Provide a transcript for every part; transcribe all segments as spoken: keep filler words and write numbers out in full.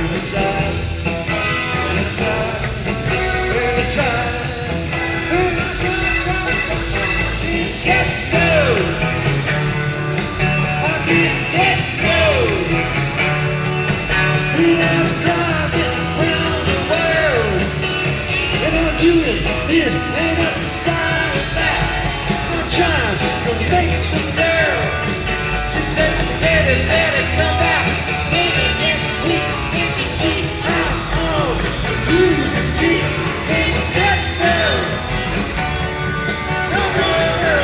This ain't upside of that. I'm trying to make some girl. She said, baby, let it come back. Maybe next week, can't you see I'm on the losing streak? Can't get no, no, no, no.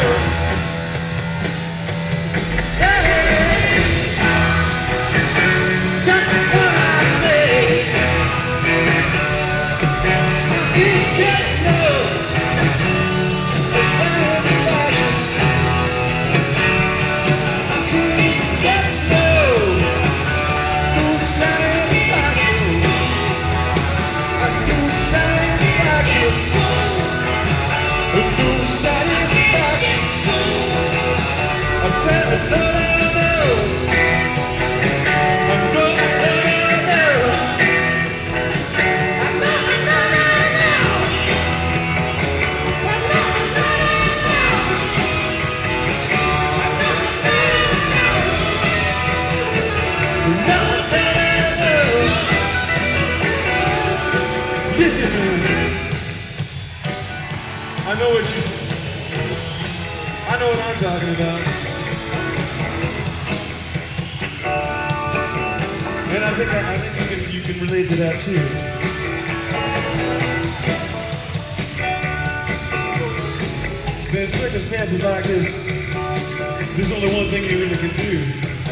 Hey, that's what I say. I can't get listen, I know what you, I know what I'm talking about. And I think I, I think you can you can relate to that too. So in circumstances like this, there's only one thing you really can do.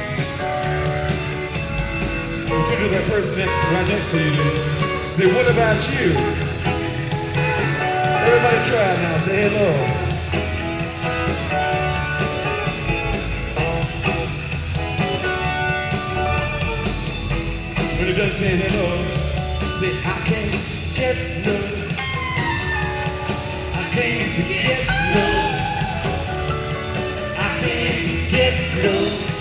You turn to that person right next to you. Say, what about you? Everybody try it now. Say hello. When you're done saying hello, say, I can't get no. I can't get no. I can't get no.